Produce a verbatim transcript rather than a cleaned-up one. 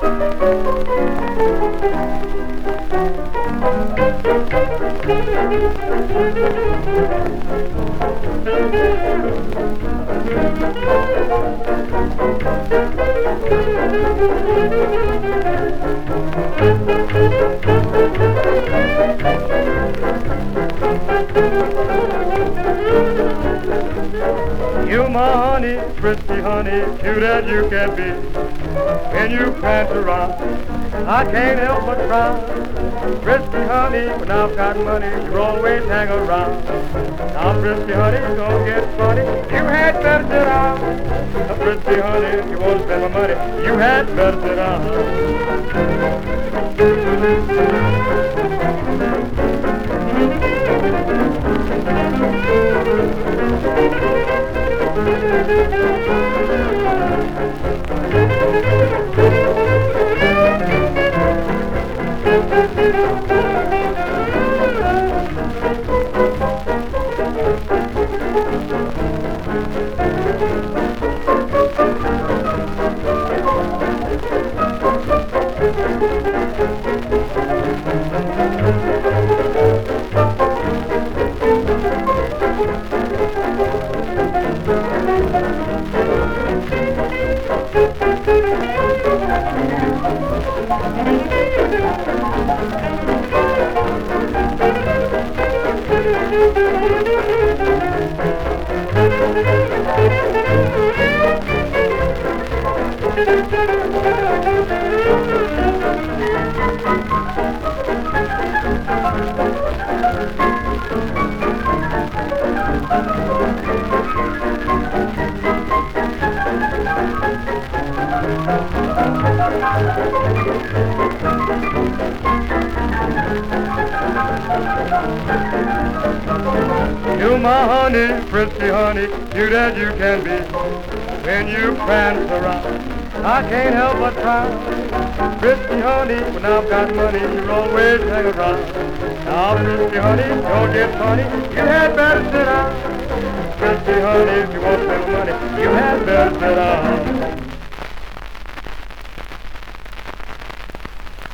You my honey, pretty honey, cute as you can be. When you prance around, I can't help but cry. Pretty honey, when I've got money, you always hang around. Now, pretty honey, don't get funny. You had better sit down. Now, pretty honey, if you won't spend my money, you had better sit down. You my honey, pretty honey, cute as you can be. When you prance around, I can't help but cry. Pretty honey, when I've got money, you always hang around. Now, pretty honey, don't get funny, you had better sit down. Pretty honey, if you want some money, you had better sit down.